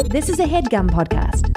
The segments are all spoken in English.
This is a HeadGum podcast.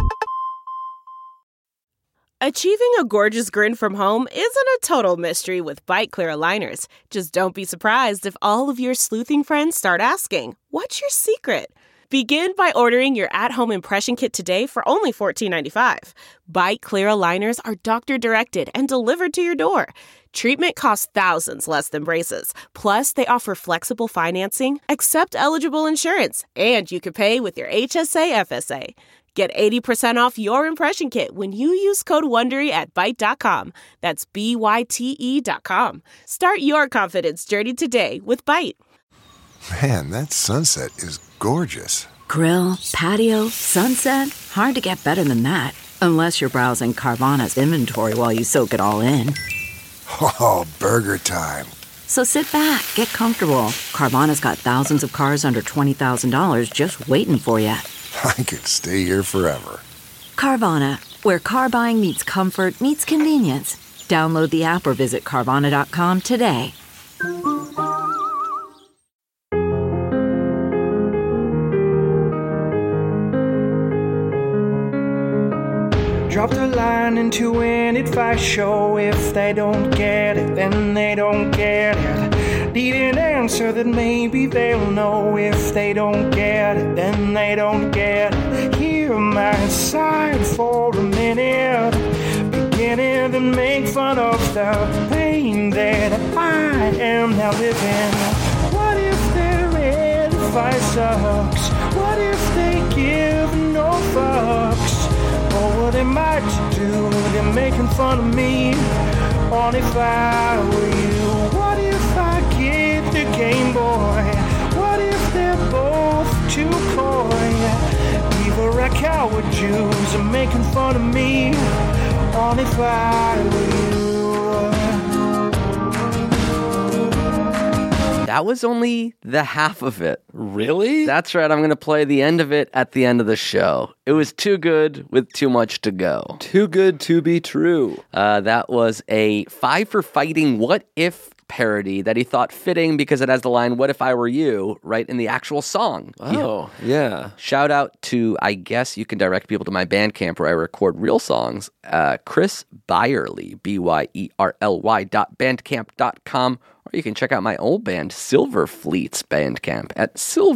Achieving a gorgeous grin from home isn't a total mystery with Byte Clear aligners. Just don't be surprised if all of your sleuthing friends start asking, "What's your secret?" Begin by ordering your at-home impression kit today for only $14.95. Byte Clear aligners are doctor-directed and delivered to your door. Treatment costs thousands less than braces. Plus, they offer flexible financing, accept eligible insurance, and you can pay with your HSA FSA. Get 80% off your impression kit when you use code WONDERY at Byte.com. That's BYTE.com. Start your confidence journey today with Byte. Man, that sunset is gorgeous. Grill, patio, sunset. Hard to get better than that. Unless you're browsing Carvana's inventory while you soak it all in. Oh, burger time. So sit back, get comfortable. Carvana's got thousands of cars under $20,000 just waiting for you. I could stay here forever. Carvana, where car buying meets comfort, meets convenience. Download the app or visit Carvana.com today. Drop the line into an advice show. If they don't get it, then they don't get it. Need an answer that maybe they'll know. If they don't get it, then they don't get it. Hear my side for a minute. Beginning to make fun of the pain that I am now living. What if their advice sucks? What if they give no fucks? Or what they might do, they're making fun of me. Or if I were you, what if I get the Game Boy? What if they're both too coy? Either I coward Jews are making fun of me. Or if I were you. That was only the half of it. Really? That's right. I'm going to play the end of it at the end of the show. It was too good with too much to go. Too good to be true. That was a Five for Fighting What If parody that he thought fitting because it has the line, "What if I were you?" right in the actual song. Oh, yeah. Shout out to, I guess you can direct people to my Bandcamp where I record real songs, Chris Byerly, BYERLY.bandcamp.com. Or you can check out my old band, Silverfleet's Bandcamp at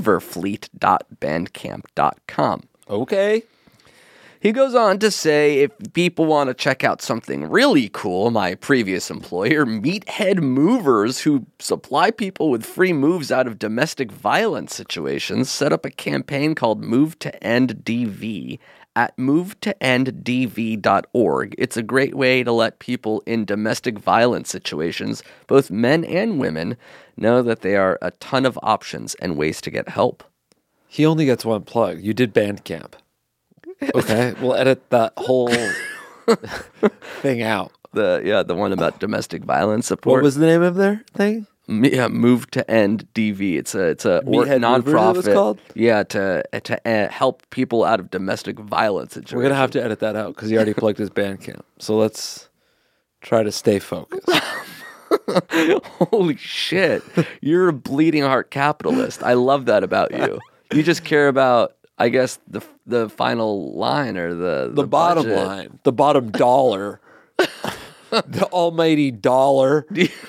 silverfleet.bandcamp.com. Okay. He goes on to say, if people want to check out something really cool, my previous employer, Meathead Movers, who supply people with free moves out of domestic violence situations, set up a campaign called Move to End DV at movetoenddv.org. It's a great way to let people in domestic violence situations, both men and women, know that there are a ton of options and ways to get help. He only gets one plug. You did Bandcamp. Okay, we'll edit that whole thing out. The one about domestic violence support. What was the name of their thing? Yeah, Move to End DV. It's a nonprofit. It was called? Yeah, to help people out of domestic violence situations. We're gonna have to edit that out because he already plugged his Bandcamp. So let's try to stay focused. Holy shit! You're a bleeding heart capitalist. I love that about you. You just care about, I guess, the final line or the bottom budget. line, the bottom dollar, the almighty dollar.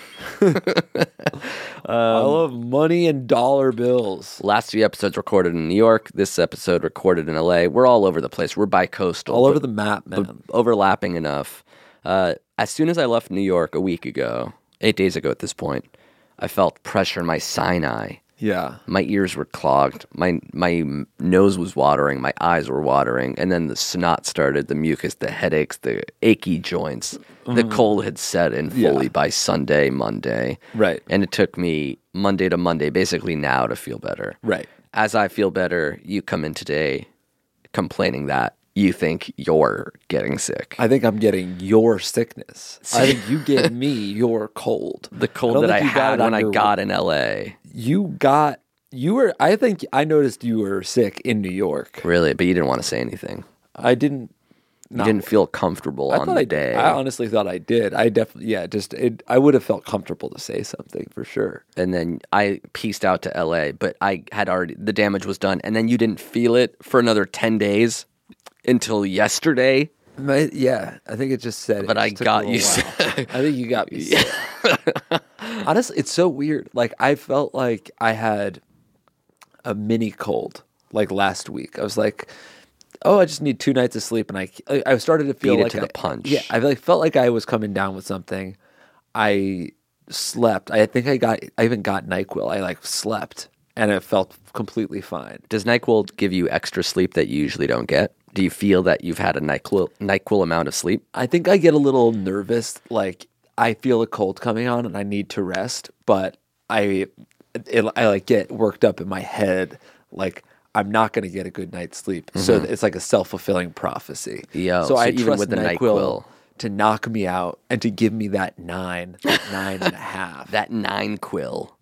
I love money and dollar bills. Last few episodes recorded in New York. This episode recorded in LA. We're all over the place. We're bi-coastal. All over the map, man. Overlapping enough. As soon as I left New York a week ago, 8 days ago at this point, I felt pressure in my sinus. Yeah. My ears were clogged. My nose was watering. My eyes were watering. And then the snot started, the mucus, the headaches, the achy joints. The cold had set in fully by Sunday, Monday. Right. And it took me Monday to Monday, basically now, to feel better. Right. As I feel better, you come in today complaining that you think you're getting sick. I think I'm getting your sickness. I think you gave me your cold. The cold that I had when I got in LA. I think I noticed you were sick in New York. Really? But you didn't want to say anything. I didn't You didn't feel comfortable on the day. I honestly thought I did. I definitely, I would have felt comfortable to say something for sure. And then I pieced out to LA, but I had already, the damage was done. And then you didn't feel it for another 10 days until yesterday. I think it just said. But I got you. I think you got me. Honestly, it's so weird. Like I felt like I had a mini cold like last week. I was like, oh, I just need 2 nights of sleep, and I started to feel Beat it like to the punch. Yeah, I felt like I was coming down with something. I slept. I think I even got NyQuil. I slept, and it felt completely fine. Does NyQuil give you extra sleep that you usually don't get? Do you feel that you've had a NyQuil amount of sleep? I think I get a little nervous. Like I feel a cold coming on, and I need to rest, but I get worked up in my head, like I'm not going to get a good night's sleep. So it's like a self-fulfilling prophecy. So I even trust with the NyQuil to knock me out and to give me that 9.5. That 9-quil.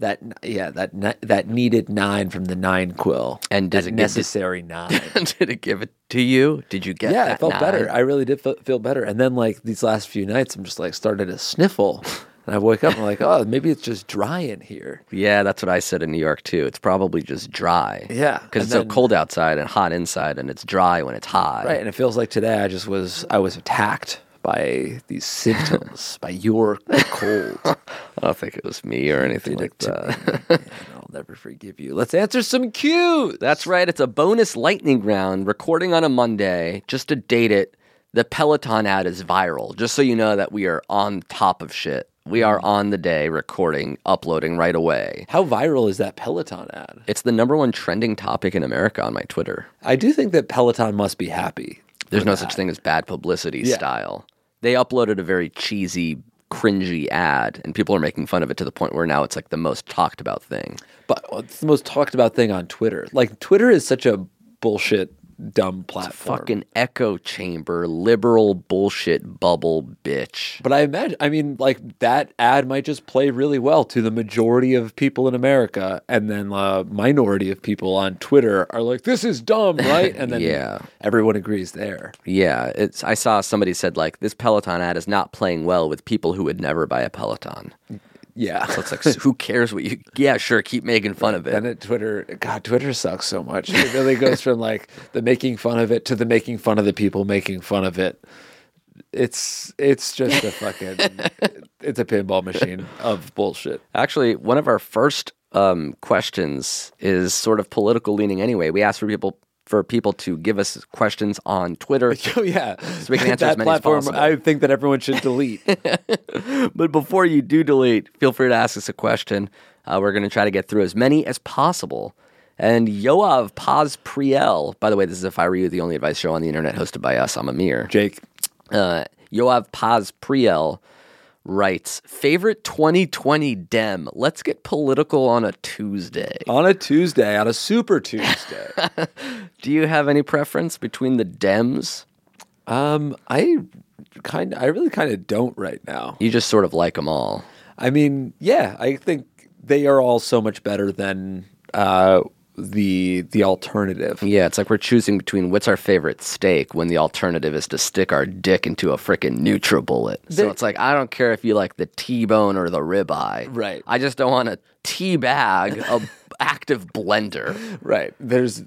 That needed 9 from the 9-quil. And does that it necessary 9? Did it give it to you? Did you get that? Yeah, I felt 9? better. I really did feel better. And then these last few nights, I'm just started to sniffle. And I wake up and I'm like, oh, maybe it's just dry in here. Yeah, that's what I said in New York too. It's probably just dry. Yeah. Because it's so cold outside and hot inside, and it's dry when it's hot. Right, and it feels like today I was attacked by these symptoms, by your cold. I don't think it was me or anything like that. And I'll never forgive you. Let's answer some cues. That's right. It's a bonus lightning round, recording on a Monday. Just to date it, the Peloton ad is viral. Just so you know that we are on top of shit. We are on the day, recording, uploading right away. How viral is that Peloton ad? It's the #1 trending topic in America on my Twitter. I do think that Peloton must be happy. There's no such thing as bad publicity style. They uploaded a very cheesy, cringy ad, and people are making fun of it to the point where now it's like the most talked about thing. But it's the most talked about thing on Twitter. Like, Twitter is such a bullshit, dumb platform. Fucking echo chamber, liberal bullshit bubble bitch. But I mean, that ad might just play really well to the majority of people in America, and then the minority of people on Twitter are like, this is dumb, right? And then everyone agrees there. Yeah, I saw somebody said, this Peloton ad is not playing well with people who would never buy a Peloton. Yeah. So it's like, who cares what you... Yeah, sure, keep making fun of it. Then Twitter sucks so much. It really goes from the making fun of it to the making fun of the people making fun of it. It's just a fucking... it's a pinball machine of bullshit. Actually, one of our first questions is sort of political leaning anyway. We asked for people to give us questions on Twitter. Oh, yeah. So we can answer as many as possible. I think that everyone should delete. But before you do delete, feel free to ask us a question. We're going to try to get through as many as possible. And Yoav Paz Priel, by the way, this is If I Were You, the only advice show on the internet hosted by us. I'm Amir. Jake. Yoav Paz Priel writes, favorite 2020 Dem. Let's get political on a Tuesday. On a Super Tuesday. Do you have any preference between the Dems? I really kind of don't right now. You just sort of like them all. I mean, yeah, I think they are all so much better than the alternative. Yeah, it's like we're choosing between what's our favorite steak when the alternative is to stick our dick into a frickin' NutriBullet. So it's like, I don't care if you like the T-bone or the ribeye. Right. I just don't want to teabag a active blender. Right. There's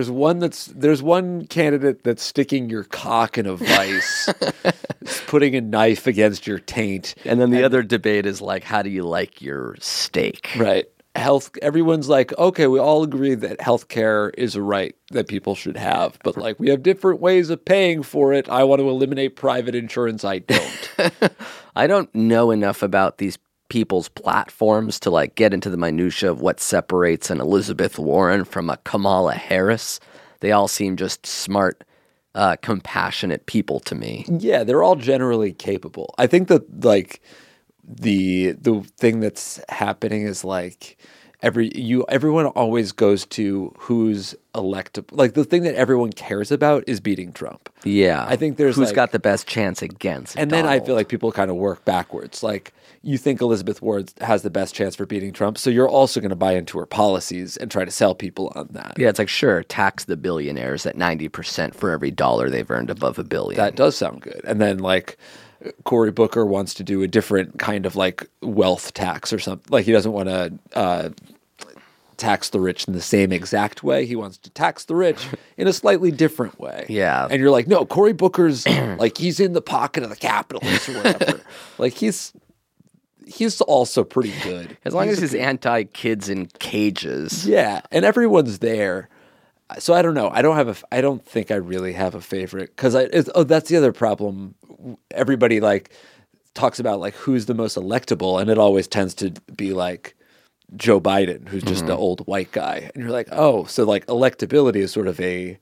one candidate that's sticking your cock in a vice, putting a knife against your taint. And then the other debate is how do you like your steak? Right. Everyone's like, okay, we all agree that healthcare is a right that people should have, but we have different ways of paying for it. I want to eliminate private insurance. I don't. I don't know enough about these people's platforms to get into the minutia of what separates an Elizabeth Warren from a Kamala Harris. They all seem just smart, compassionate people to me. Yeah, they're all generally capable. I think that the thing that's happening is everyone always goes to who's electable. Like the thing that everyone cares about is beating Trump. Yeah. I think there's who's like, got the best chance against and then I Donald. feel like people kind of work backwards. Like you think Elizabeth Warren has the best chance for beating Trump, so you're also going to buy into her policies and try to sell people on that. Yeah, it's like, sure, tax the billionaires at 90% for every dollar they've earned above $1 billion. That does sound good. And then like Cory Booker wants to do a different kind of like wealth tax or something. Like he doesn't want to tax the rich in the same exact way. He wants to tax the rich in a slightly different way. Yeah. And you're like, no, Cory Booker's like he's in the pocket of the capitalists or whatever. Like he's also pretty good. As long as he's anti-kids in cages. Yeah, and everyone's there. So I don't know. I don't think I really have a favorite because that's the other problem. Everybody like talks about like who's the most electable, and it always tends to be like Joe Biden, who's just the old white guy, and you're like, oh, so like electability is sort of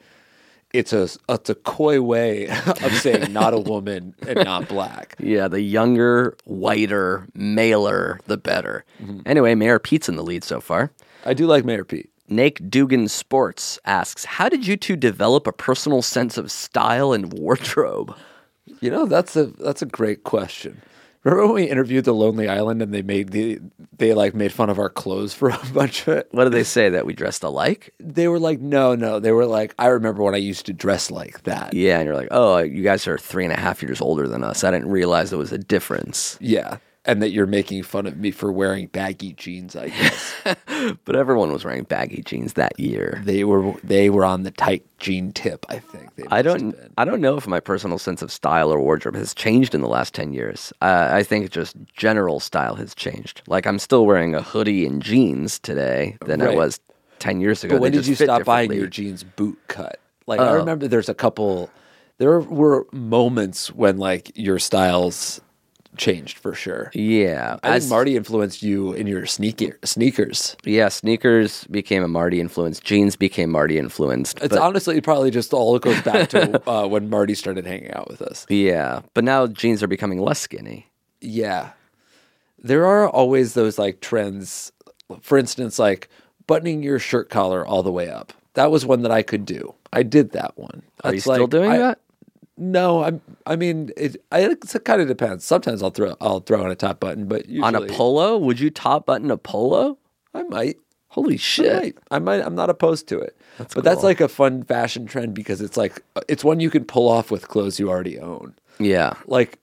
it's a coy way of saying not a woman and not black. Yeah, the younger, whiter, maler, the better. Anyway, Mayor Pete's in the lead so far. I do like Mayor Pete. Nake Dugan Sports asks, how did you two develop a personal sense of style and wardrobe? You know, that's a great question. Remember when we interviewed the Lonely Island and they made fun of our clothes for a bunch of it? What did they say, that we dressed alike? They were like, no. They were like, I remember when I used to dress like that. Yeah, and you're like, oh, you guys are 3.5 years older than us. I didn't realize there was a difference. Yeah. And that you're making fun of me for wearing baggy jeans, I guess. But everyone was wearing baggy jeans that year. They were on the tight jean tip, I think. I don't know if my personal sense of style or wardrobe has changed in the last 10 years. I think just general style has changed. Like I'm still wearing a hoodie and jeans today than I was 10 years ago. But when They did just you fit stop buying differently. your jeans boot cut? Like I remember there were moments when like your styles changed for sure. Yeah. I think Marty influenced you in your sneakers. Yeah, sneakers became a Marty influence. Jeans became Marty influenced. It's honestly probably just all it goes back to when Marty started hanging out with us. Yeah, but now jeans are becoming less skinny. Yeah. There are always those like trends. For instance, like buttoning your shirt collar all the way up. That was one that I could do. I did that one. Are you still doing that? No, it kind of depends. Sometimes I'll throw on a top button, but usually On a polo? Would you top button a polo? I might. Holy shit. I might. I'm not opposed to it. That's cool. like a fun fashion trend because it's like it's one you can pull off with clothes you already own. Yeah. Like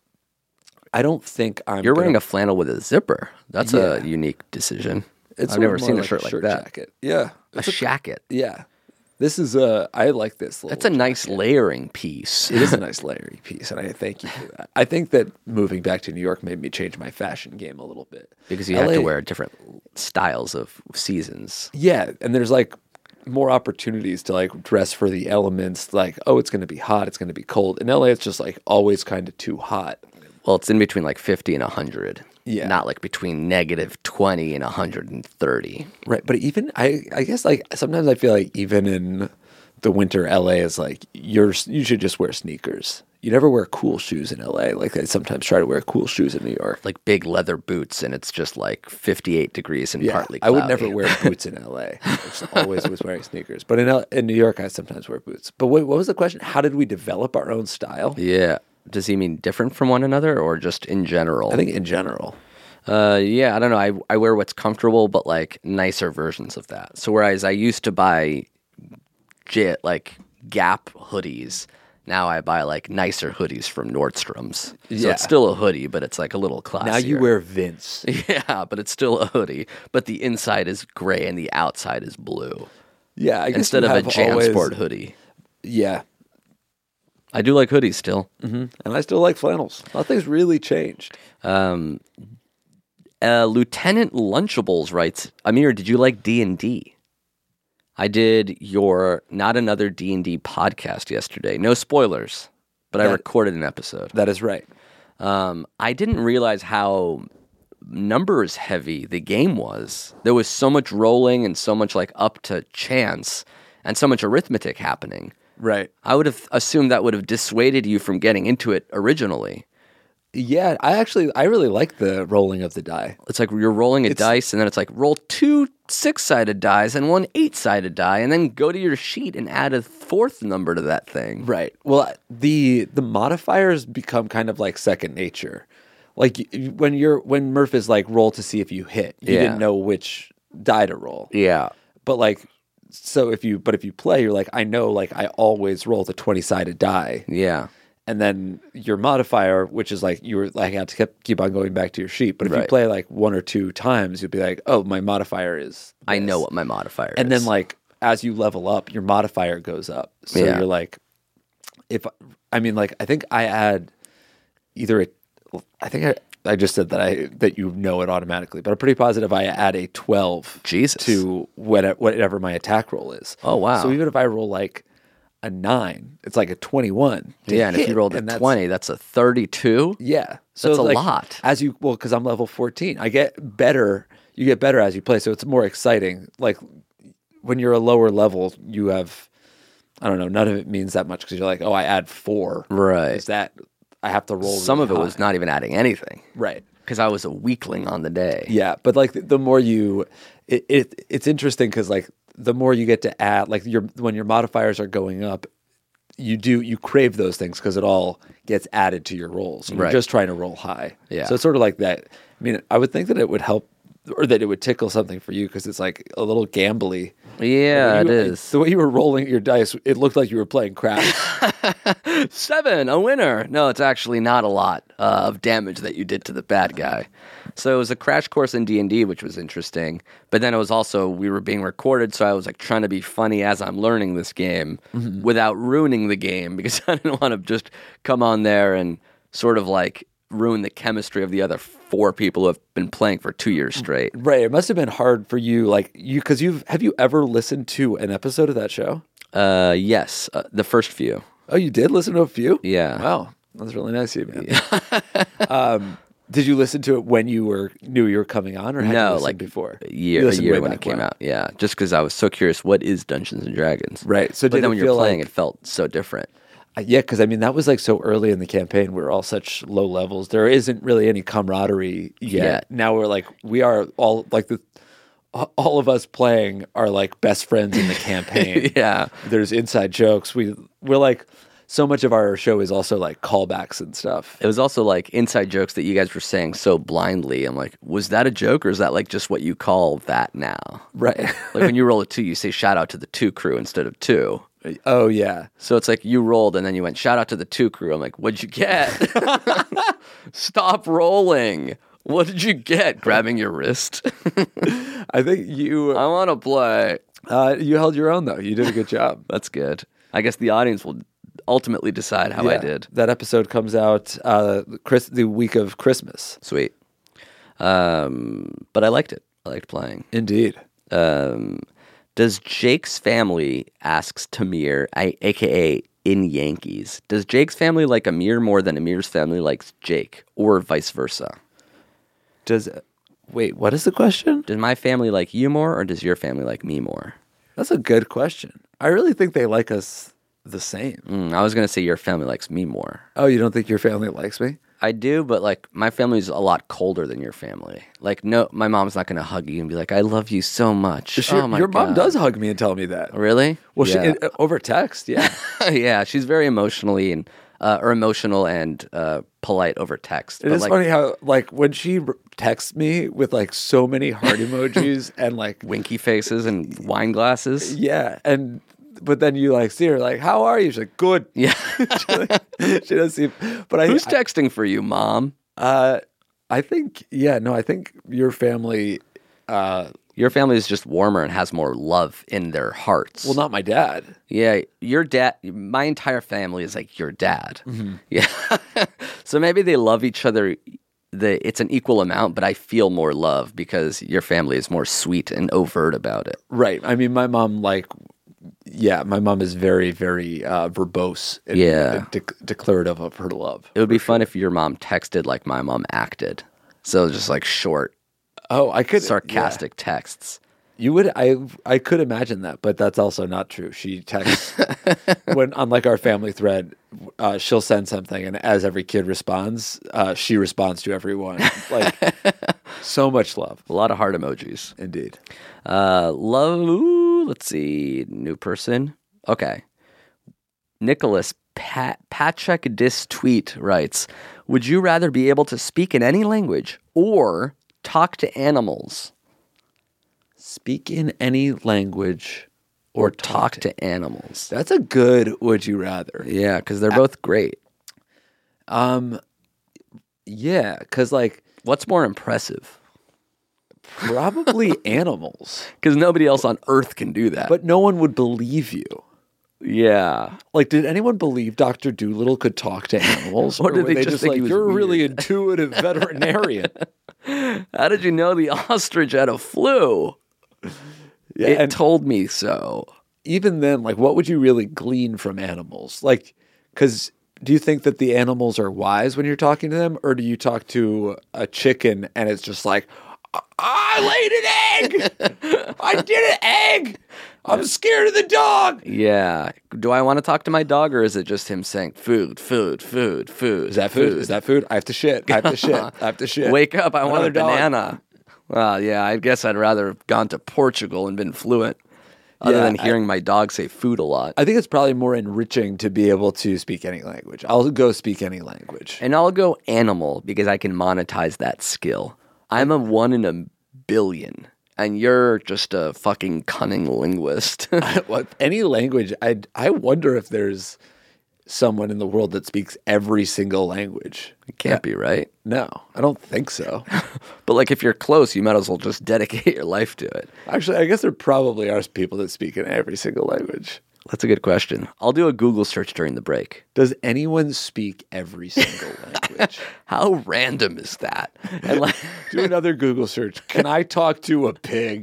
I don't think You're wearing a flannel with a zipper. That's a unique decision. I've never seen a shirt like that. Jacket. Yeah. A shacket. Yeah. This is I like this. That's a nice layering piece. It is a nice layering piece, and I thank you for that. I think that moving back to New York made me change my fashion game a little bit. Because you have to wear different styles of seasons. Yeah, and there's like more opportunities to like dress for the elements. Like, oh, it's going to be hot, it's going to be cold. In LA, it's just like always kind of too hot. Well, it's in between like 50 and 100. Yeah. Not like between -20 and 130. Right, but even I guess like sometimes I feel like even in the winter, LA is like you should just wear sneakers. You never wear cool shoes in LA. Like I sometimes try to wear cool shoes in New York. Like big leather boots, and it's just like 58 degrees and partly I cloudy. would never wear boots in LA. I just always was wearing sneakers. But in New York, I sometimes wear boots. But wait, what was the question? How did we develop our own style? Yeah. Does he mean different from one another or just in general? I think in general. Yeah, I don't know. I wear what's comfortable, but like nicer versions of that. So whereas I used to buy like Gap hoodies, now I buy like nicer hoodies from Nordstrom's. So it's still a hoodie, but it's like a little classier. Now you wear Vince. Yeah, but it's still a hoodie. But the inside is gray and the outside is blue. Yeah, I guess Instead of a JanSport hoodie. Yeah. I do like hoodies still. Mm-hmm. And I still like flannels. Nothing's really changed. Lieutenant Lunchables writes, Amir, did you like D&D? I did your Not Another D&D podcast yesterday. No spoilers, but I recorded an episode. That is right. I didn't realize how numbers heavy the game was. There was so much rolling and so much like up to chance and so much arithmetic happening. Right. I would have assumed that would have dissuaded you from getting into it originally. Yeah, I really like the rolling of the die. It's like you're rolling a dice, and then it's like roll 2 6-sided dice and 1 8-sided die, and then go to your sheet and add a 4th number to that thing. Right. Well, the modifiers become kind of like second nature. Like when Murph is like roll to see if you hit, you didn't know which die to roll. Yeah. But like, so if you play, you're like, I know, like I always roll the 20-sided die. Yeah. And then your modifier, which is like you were like have to keep on going back to your sheet. But if you play like 1 or 2 times, you'll be like, oh, my modifier is this. I know what my modifier is. And then like as you level up, your modifier goes up. So you're like, I think I add I just said that you know it automatically, but I'm pretty positive I add a 12 to whatever my attack roll is. Oh wow! So even if I roll like a 9, it's like a 21. And if you rolled a 20, that's a 32. Yeah, so that's a like, lot. Because I'm level 14, I get better. You get better as you play, so it's more exciting. Like when you're a lower level, you have, I don't know, none of it means that much because you're like, oh, I add 4. Right? Is that I have to roll? Some really of it high. was not even adding anything. Right. Because I was a weakling on the day. Yeah, but like the more it's interesting because like the more you get to add, like when your modifiers are going up, you crave those things because it all gets added to your rolls. You're just trying to roll high. Yeah. So it's sort of like that. I mean, I would think that it would help or that it would tickle something for you because it's like a little gambly. Yeah, it is. The way you were rolling your dice, it looked like you were playing craps. 7, a winner. No, it's actually not a lot of damage that you did to the bad guy. So it was a crash course in D&D, which was interesting. But then it was also, we were being recorded, so I was like trying to be funny as I'm learning this game without ruining the game because I didn't want to just come on there and sort of like ruin the chemistry of the other 4 people who have been playing for 2 years straight. Right. It must have been hard for you, like because have you ever listened to an episode of that show? Yes, the first few. Oh, you did listen to a few? Yeah. Wow, that's really nice of you, man. Did you listen to it when you knew you were coming on, or had you listened like before? A year when it came out. Yeah, just because I was so curious, what is Dungeons and Dragons? Right. So, but then when you're playing, it felt so different. Yeah, because I mean that was like so early in the campaign. We were all such low levels. There isn't really any camaraderie yet. Now we are all like all of us playing are like best friends in the campaign. Yeah, there's inside jokes. We're like so much of our show is also like callbacks and stuff. It was also like inside jokes that you guys were saying so blindly. I'm like, was that a joke or is that like just what you call that now? Right. Like when you roll a 2, you say shout out to the 2 crew instead of 2. Oh, yeah. So it's like you rolled and then you went, shout out to the 2 crew. I'm like, what'd you get? Stop rolling. What did you get? Grabbing your wrist? I think I want to play. You held your own, though. You did a good job. That's good. I guess the audience will ultimately decide how I did. That episode comes out the week of Christmas. Sweet. But I liked it. I liked playing. Indeed. Does Jake's family, asks Tamir, a.k.a. in Yankees, does Jake's family like Amir more than Amir's family likes Jake, or vice versa? Wait, what is the question? Does my family like you more, or does your family like me more? That's a good question. I really think they like us the same. I was going to say your family likes me more. Oh, you don't think your family likes me? I do, but like my family's a lot colder than your family. Like, no, my mom's not going to hug you and be like, "I love you so much." Your mom does hug me and tell me that. Really? Well, yeah. Over text, yeah. Yeah, she's very emotional and polite over text. It is funny how like when she texts me with like so many heart emojis and like winky faces and wine glasses. Yeah, but then you like see her like, how are you? She's like, good. Yeah. she does seem. But who's texting for you, Mom? I think I think your family. Your family is just warmer and has more love in their hearts. Well, not my dad. Yeah, your dad. My entire family is like your dad. Mm-hmm. Yeah. So maybe they love each other. It's an equal amount, but I feel more love because your family is more sweet and overt about it. Right. I mean, my mom my mom is very, very verbose and declarative of her love. It would be fun if your mom texted like my mom acted. So just like short, I could sarcastic texts. You would, I could imagine that, but that's also not true. She texts when, unlike our family thread, she'll send something, and as every kid responds, she responds to everyone. Like, so much love. A lot of heart emojis. Indeed. Let's see, new person. Okay. Nicholas Pachek Dis tweet writes, would you rather be able to speak in any language or talk to animals? Speak in any language or talk to animals. That's a good would you rather. Yeah, because they're both great. Yeah, because like, what's more impressive? Probably animals. Because nobody else on Earth can do that. But no one would believe you. Yeah. Like, did anyone believe Dr. Dolittle could talk to animals? Or did they just think like, he was you're a weird? really intuitive veterinarian? How did you know the ostrich had a flu? Yeah, it told me so. Even then, like, what would you really glean from animals? Like, because do you think that the animals are wise when you're talking to them? Or do you talk to a chicken and it's just like, I laid an egg! I did an egg! I'm scared of the dog! Yeah. Do I want to talk to my dog, or is it just him saying, food, food, food, food? Is that food? Is that food? I have to shit. I have to shit. I have to shit. Wake up, I want a dog. banana. Well, yeah, I guess I'd rather have gone to Portugal and been fluent, other than hearing my dog say food a lot. I think it's probably more enriching to be able to speak any language. I'll go speak any language. And I'll go animal, because I can monetize that skill. I'm a 1 in a billion, and you're just a fucking cunning linguist. Any language, I wonder if there's someone in the world that speaks every single language. It can't be, right? No, I don't think so. But like, if you're close, you might as well just dedicate your life to it. Actually, I guess there probably are people that speak in every single language. That's a good question. I'll do a Google search during the break. Does anyone speak every single language? How random is that? And like, do another Google search. Can I talk to a pig?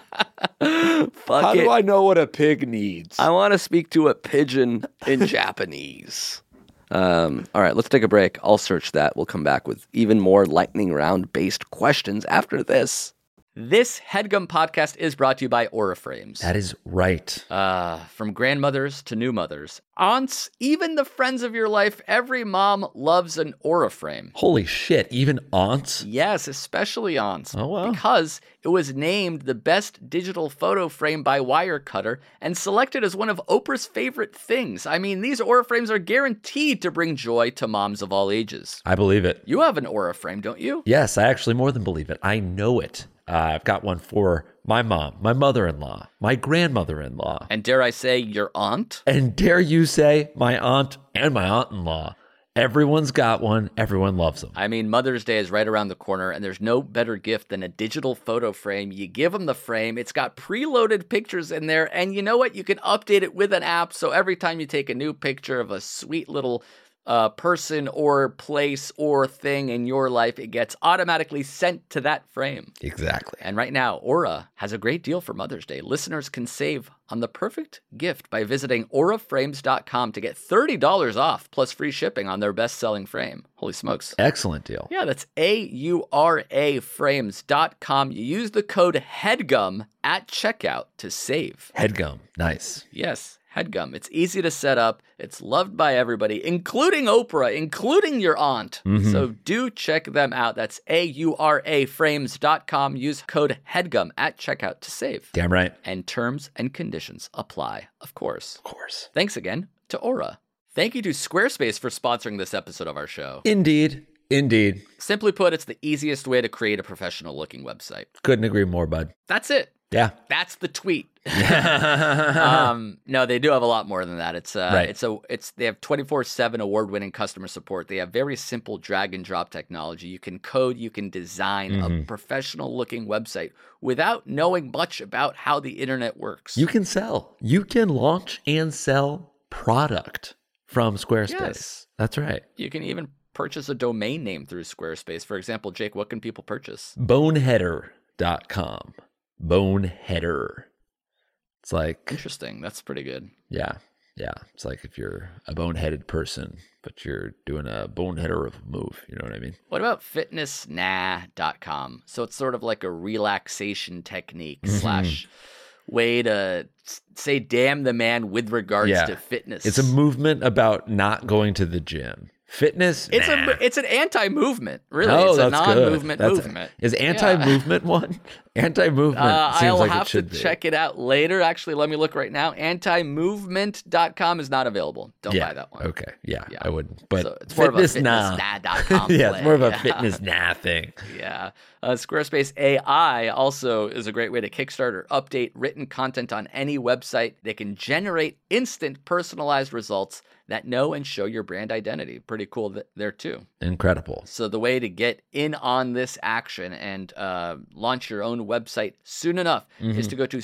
How do I know what a pig needs? I want to speak to a pigeon in Japanese. All right, let's take a break. I'll search that. We'll come back with even more lightning round based questions after this. This HeadGum podcast is brought to you by Aura Frames. That is right. From grandmothers to new mothers, aunts, even the friends of your life, every mom loves an Aura frame. Holy shit, even aunts? Yes, especially aunts. Oh, wow. Because it was named the best digital photo frame by Wirecutter and selected as one of Oprah's favorite things. I mean, these Aura frames are guaranteed to bring joy to moms of all ages. I believe it. You have an Aura frame, don't you? Yes, I actually more than believe it. I know it. I've got one for my mom, my mother-in-law, my grandmother-in-law. And dare I say, your aunt? And dare you say, my aunt and my aunt-in-law. Everyone's got one. Everyone loves them. I mean, Mother's Day is right around the corner, and there's no better gift than a digital photo frame. You give them the frame. It's got preloaded pictures in there, and you know what? You can update it with an app, so every time you take a new picture of a sweet little person or place or thing in your life, it gets automatically sent to that frame. Exactly. And right now, Aura has a great deal for Mother's Day. Listeners can save on the perfect gift by visiting auraframes.com to get $30 off plus free shipping on their best-selling frame. Holy smokes. Excellent deal. Yeah, that's auraframes.com. You use the code HEADGUM at checkout to save. HeadGum. Nice. Yes. HeadGum. It's easy to set up. It's loved by everybody, including Oprah, including your aunt. Mm-hmm. So do check them out. That's auraframes.com. Use code HEADGUM at checkout to save. Damn right. And terms and conditions apply, of course. Of course. Thanks again to Aura. Thank you to Squarespace for sponsoring this episode of our show. Indeed. Indeed. Simply put, it's the easiest way to create a professional-looking website. Couldn't agree more, bud. That's it. Yeah. That's the tweet. No, they do have a lot more than that. It's right. They have 24/7 award-winning customer support. They have very simple drag and drop technology. You can code, you can design a professional-looking website without knowing much about how the internet works. You can sell. You can launch and sell product from Squarespace. Yes. That's right. You can even purchase a domain name through Squarespace. For example, Jake, what can people purchase? Boneheader.com. Boneheader. It's like, Interesting. That's pretty good. yeah. Yeah, it's like if you're a boneheaded person, but you're doing a boneheader move. You know what I mean? What about fitnessnah.com? So it's sort of like a relaxation technique slash way to say damn the man with regards to fitness. It's a movement about not going to the gym. Fitness, it's an anti-movement, really. Oh, it's a that's non-movement good. movement. Is anti-movement one? Anti-movement seems I'll like have it should to be. check it out later. Actually, let me look right now. Antimovement.com is not available. Don't buy that one. Okay, yeah, I wouldn't. But So it's more of a fitness fitnessnah.com yeah, play. it's more of a fitness thing. Yeah. Squarespace AI also is a great way to kickstart or update written content on any website. They can generate instant personalized results that know and show your brand identity. Pretty cool there too. Incredible. So the way to get in on this action and launch your own website soon enough is to go to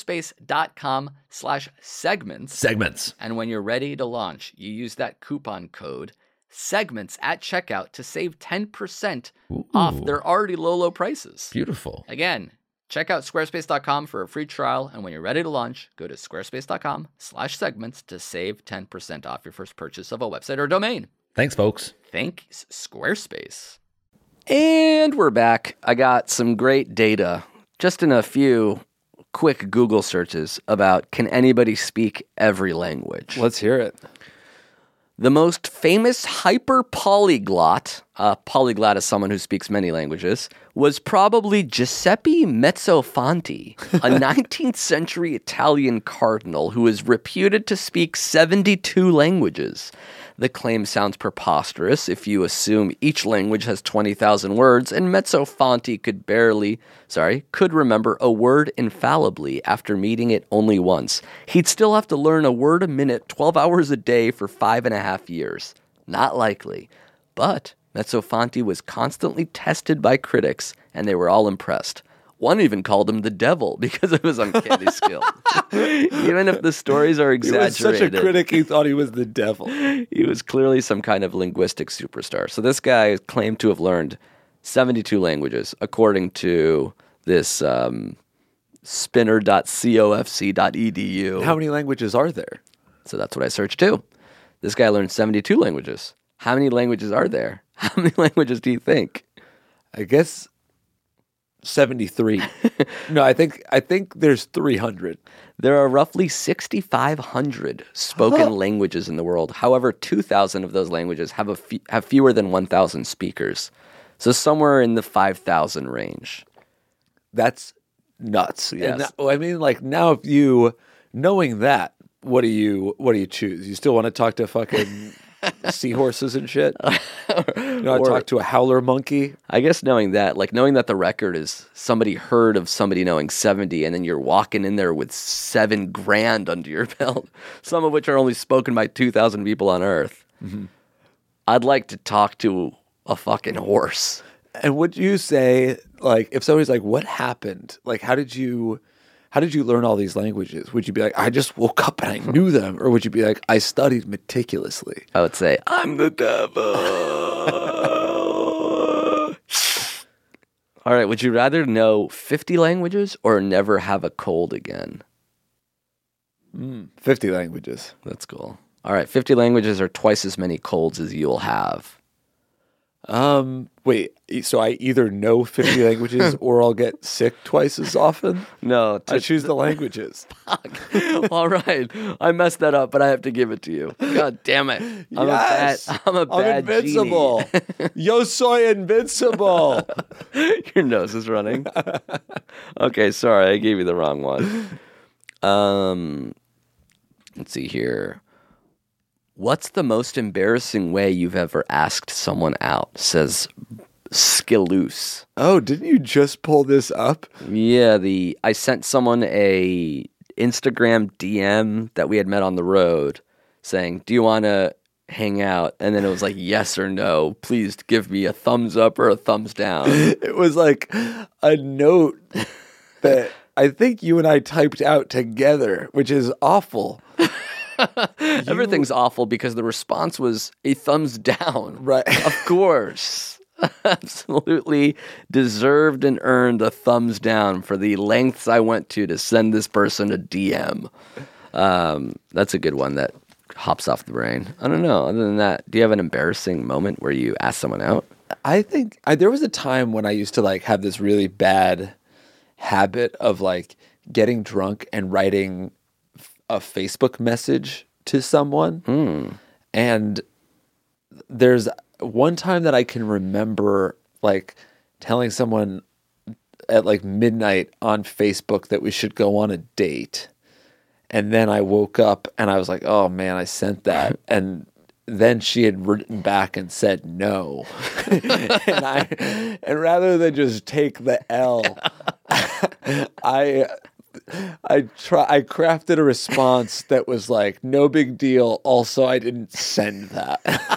squarespace.com/segments. Segments. And when you're ready to launch, you use that coupon code segments at checkout to save 10% off their already low prices. Beautiful. Again, check out squarespace.com for a free trial. And when you're ready to launch, go to squarespace.com/segments to save 10% off your first purchase of a website or domain. Thanks, folks. Thanks, Squarespace. And we're back. I got some great data just in a few quick Google searches about can anybody speak every language? Let's hear it. The most famous hyper-polyglot, polyglot is someone who speaks many languages, was probably Giuseppe Mezzofanti, a 19th century Italian cardinal who is reputed to speak 72 languages. The claim sounds preposterous if you assume each language has 20,000 words, and Mezzofanti could remember a word infallibly after meeting it only once. He'd still have to learn a word a minute, 12 hours a day for 5.5 years. Not likely. But Mezzofanti was constantly tested by critics, and they were all impressed. One even called him the devil because of his uncanny skill. Even if the stories are exaggerated. He was such a critic, he thought he was the devil. He was clearly some kind of linguistic superstar. So this guy claimed to have learned 72 according to this spinner.cofc.edu. How many languages are there? So that's what I searched too. This guy learned 72 languages. How many languages are there? How many languages do you think? I guess 73. No, I think there's 300. There are roughly 6,500 spoken languages in the world. However, 2,000 of those languages have fewer than 1,000 speakers. So somewhere in the 5,000 range. That's nuts. Yes. And I mean, like, now if you, knowing that, what do you choose? You still want to talk to fucking seahorses and shit? You want to talk to a howler monkey? I guess knowing that the record is somebody heard of somebody knowing 70 and then you're walking in there with $7,000 under your belt, some of which are only spoken by 2,000 people on Earth. Mm-hmm. I'd like to talk to a fucking horse. And would you say, like, if somebody's like, what happened? Like, how did you learn all these languages? Would you be like, I just woke up and I knew them? Or would you be like, I studied meticulously? I would say, I'm the devil. All right, would you rather know 50 languages or never have a cold again? 50 languages. That's cool. All right, 50 languages are twice as many colds as you'll have. Wait, so I either know 50 languages or I'll get sick twice as often? No. I choose the languages. All right. I messed that up, but I have to give it to you. God damn it. I'm a bad invincible. Yo soy invincible. Your nose is running. Okay, sorry. I gave you the wrong one. Let's see here. What's the most embarrassing way you've ever asked someone out? Says Skilloose. Oh, didn't you just pull this up? Yeah, I sent someone a Instagram DM that we had met on the road saying, do you want to hang out? And then it was like, yes or no. Please give me a thumbs up or a thumbs down. It was like a note that I think you and I typed out together, which is awful. Everything's awful because the response was a thumbs down. Right. Of course. Absolutely deserved and earned a thumbs down for the lengths I went to send this person a DM. That's a good one that hops off the brain. I don't know. Other than that, do you have an embarrassing moment where you ask someone out? I think there was a time when I used to like have this really bad habit of like getting drunk and writing a Facebook message to someone. And there's one time that I can remember like telling someone at like midnight on Facebook that we should go on a date. And then I woke up and I was like, oh man, I sent that. And then she had written back and said no. and rather than just take the L, I crafted a response that was like, no big deal. Also, I didn't send that.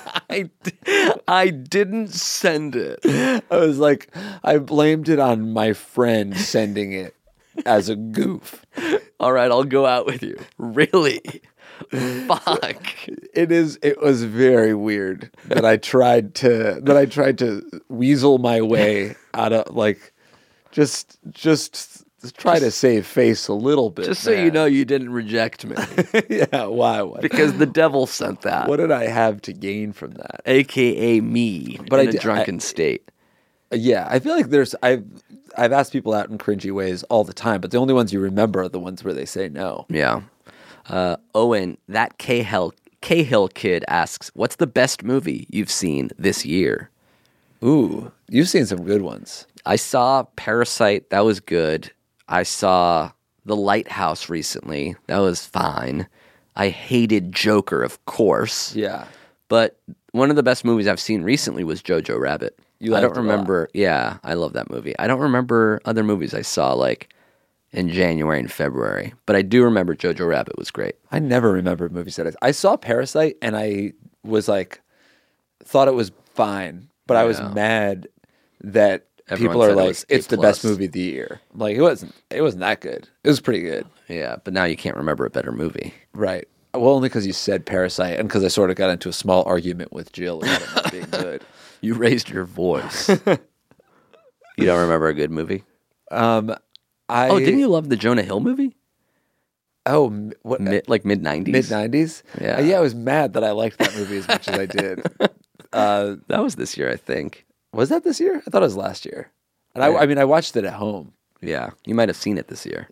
I didn't send it. I was like, I blamed it on my friend sending it as a goof. All right, I'll go out with you. Really? Fuck. It was very weird that I tried to weasel my way out of like just try to save face a little bit. Just so you know, you didn't reject me. Yeah, why? Because the devil sent that. What did I have to gain from that? AKA me, but in a drunken state. Yeah, I feel like I've asked people out in cringy ways all the time, but the only ones you remember are the ones where they say no. Yeah. Owen, that Cahill kid asks, what's the best movie you've seen this year? Ooh, you've seen some good ones. I saw Parasite. That was good. I saw The Lighthouse recently. That was fine. I hated Joker, of course. Yeah. But one of the best movies I've seen recently was Jojo Rabbit. I don't remember. Yeah, I love that movie. I don't remember other movies I saw like in January and February, but I do remember Jojo Rabbit was great. I never remember movies that I saw Parasite and I was like, thought it was fine, but I was mad that Everyone people are said it like, was it's A+. the best movie of the year. Like it wasn't that good. It was pretty good. Yeah, but now you can't remember a better movie. Right. Well, only because you said Parasite and because I sort of got into a small argument with Jill about it not being good. You raised your voice. You don't remember a good movie? Didn't you love the Jonah Hill movie? Oh, what? Like mid-90s? Mid-90s? Yeah. Yeah, I was mad that I liked that movie as much as I did. That was this year, I think. Was that this year? I thought it was last year. And I watched it at home. Yeah, you might have seen it this year.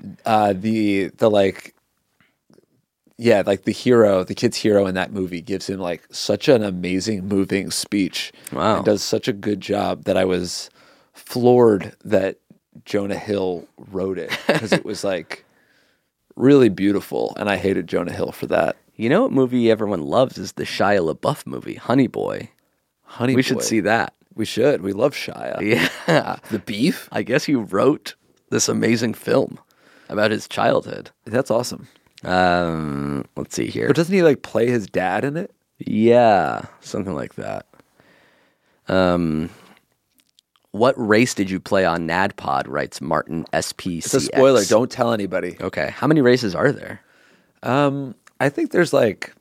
The kid's hero in that movie gives him like such an amazing, moving speech. Wow. And does such a good job that I was floored that Jonah Hill wrote it because it was like really beautiful, and I hated Jonah Hill for that. You know what movie everyone loves is the Shia LaBeouf movie, Honey Boy. Honey Boy. We should see that. We should. We love Shia. Yeah. The Beef? I guess he wrote this amazing film about his childhood. That's awesome. Let's see here. But doesn't he like play his dad in it? Yeah, something like that. What race did you play on NADPOD, writes Martin SPCX. It's a spoiler. Don't tell anybody. Okay. How many races are there? I think there's like,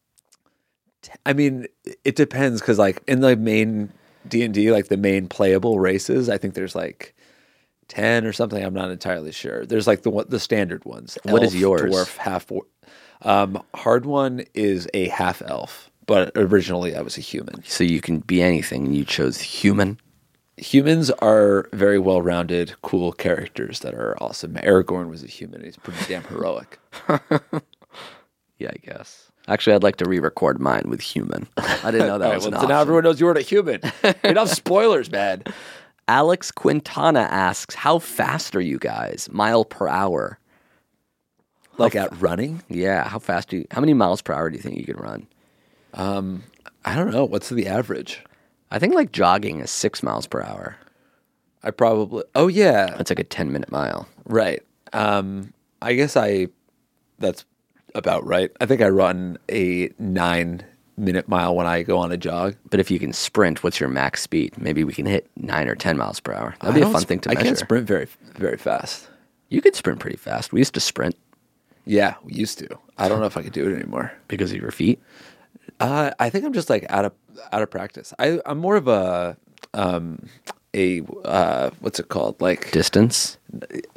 it depends because like in the main D&D, like the main playable races, I think there's like 10 or something. I'm not entirely sure. There's like the standard ones. What is yours? Dwarf, half. Hard one is a half elf, but originally I was a human. So you can be anything, and you chose human. Humans are very well-rounded, cool characters that are awesome. Aragorn was a human. He's pretty damn heroic. Yeah, I guess. Actually, I'd like to re-record mine with human. I didn't know that was an so option. now everyone knows you weren't a human. Enough spoilers, man. Alex Quintana asks, how fast are you guys? Mile per hour. Like at running? Yeah, how many miles per hour do you think you could run? I don't know. What's the average? I think like jogging is 6 miles per hour. Oh yeah. That's like a 10-minute mile. Right. I guess that's about right. I think I run a 9-minute mile when I go on a jog. But if you can sprint, what's your max speed? Maybe we can hit 9 or 10 miles per hour. That'd be a fun thing to measure. I can't sprint very, very fast. You could sprint pretty fast. We used to sprint. Yeah, we used to. I don't know if I could do it anymore. Because of your feet? I think I'm just like out of practice. I'm more of a what's it called? Like distance?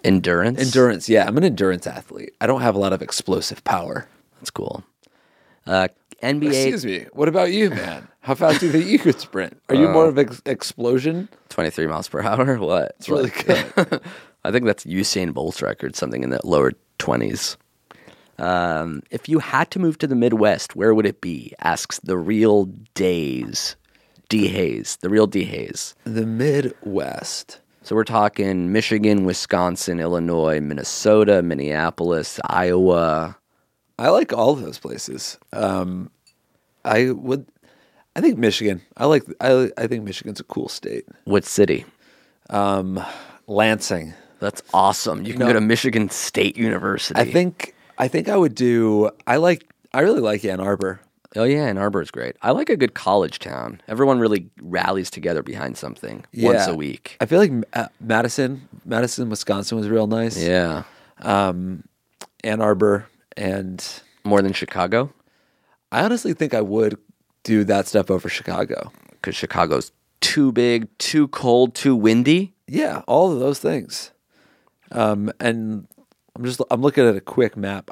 Endurance? Endurance, yeah. I'm an endurance athlete. I don't have a lot of explosive power. That's cool. NBA. Excuse me. What about you, man? How fast do you think you could sprint? Are you more of an explosion? 23 miles per hour. What? It's really good. I think that's Usain Bolt's record, something in the lower 20s. If you had to move to the Midwest, where would it be? Asks the real Days. D. Hayes. The real D. Hayes. The Midwest. So we're talking Michigan, Wisconsin, Illinois, Minnesota, Minneapolis, Iowa. I like all of those places. I think Michigan. I think Michigan's a cool state. What city? Lansing. That's awesome. You can go to Michigan State University. I think I would do. I really like Ann Arbor. Oh yeah, Ann Arbor is great. I like a good college town. Everyone really rallies together behind something once a week. I feel like Madison, Wisconsin was real nice. Yeah. Ann Arbor and More than Chicago? I honestly think I would do that stuff over Chicago. Because Chicago's too big, too cold, too windy. Yeah, all of those things. And I'm looking at a quick map.